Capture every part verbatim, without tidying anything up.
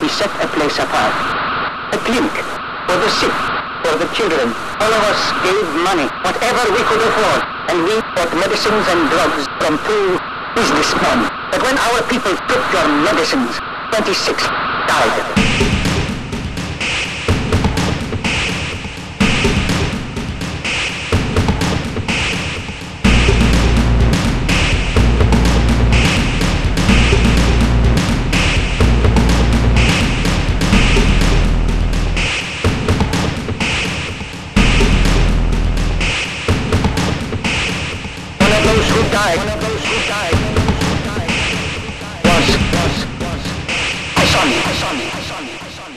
set a place apart. A clinic for the sick, for the children. All of us gave money, whatever we could afford, and we bought medicines and drugs from two businessmen. But when our people took your medicines, twenty-six died. Died. One of those who died was, was, was Hasani, Hasani, Hasani, Hasani.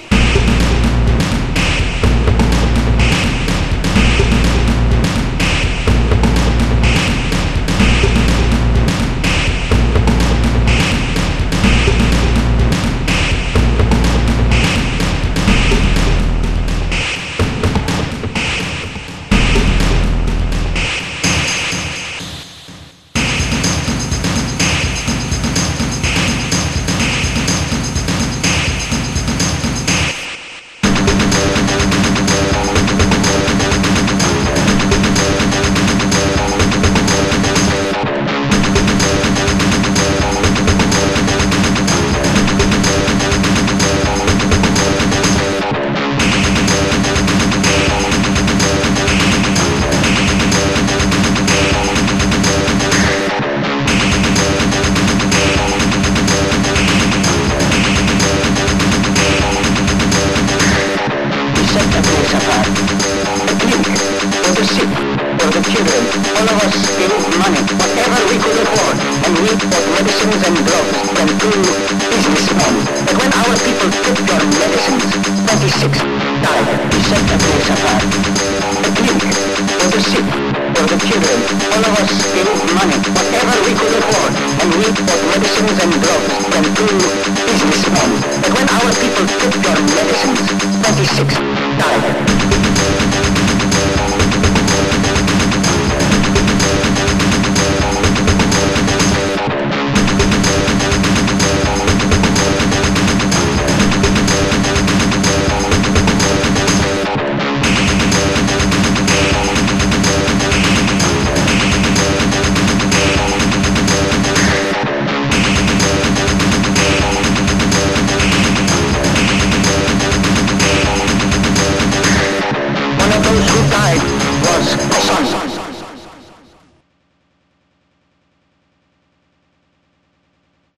All of us gave money, whatever we could afford, and we bought medicines and drugs from two businessmen. But when our people took your medicines, twenty-six died. We set a place apart. A clinic for the sick, for the children. All of us gave money, whatever we could afford, and we bought medicines and drugs from two businessmen. But when our people took your medicines, twenty-six died.